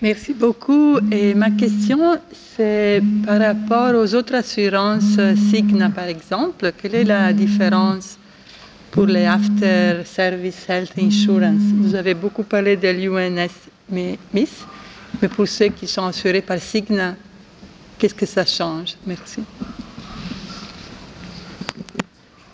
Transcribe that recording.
Merci beaucoup. Et ma question, c'est par rapport aux autres assurances Cigna, par exemple. Quelle est la différence pour les After Service Health Insurance? Vous avez beaucoup parlé de l'UNSMIS, mais pour ceux qui sont assurés par Cigna, qu'est-ce que ça change? Merci.